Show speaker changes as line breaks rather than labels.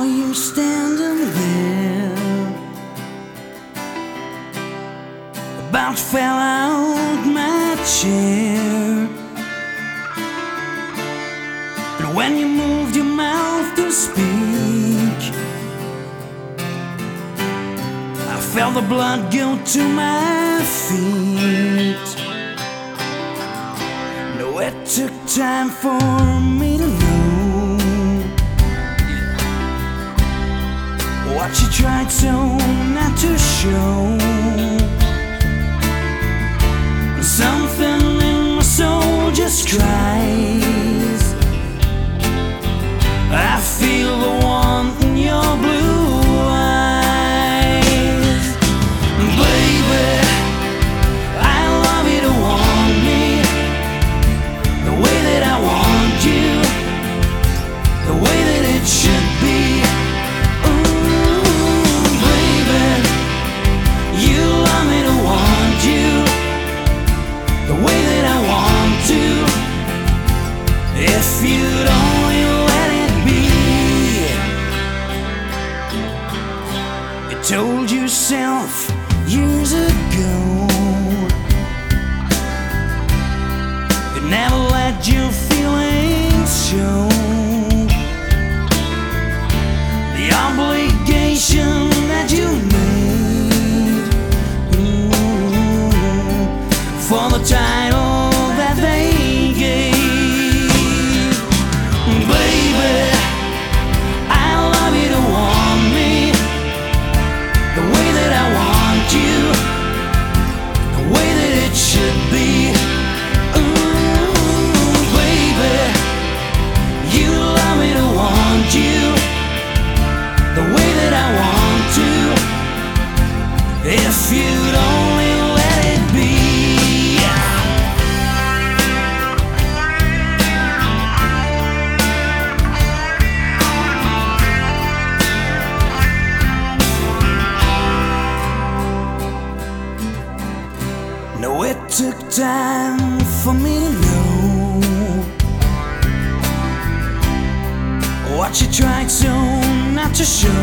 you standing there, about fell out my chair. And when you moved your mouth to speak, I felt the blood go to my feet. No, it took time for me to know what you tried so not to show. Something in my soul just cries. I feel the warmth in your blue eyes. Baby, I love you to want me the way that I want you, the way that it should be. If you'd only let it be. You told yourself years ago you'd never let your feelings show. The obligation that you made for the title that they gave. If you'd only let it be. No, it took time for me to know what you tried so not to show.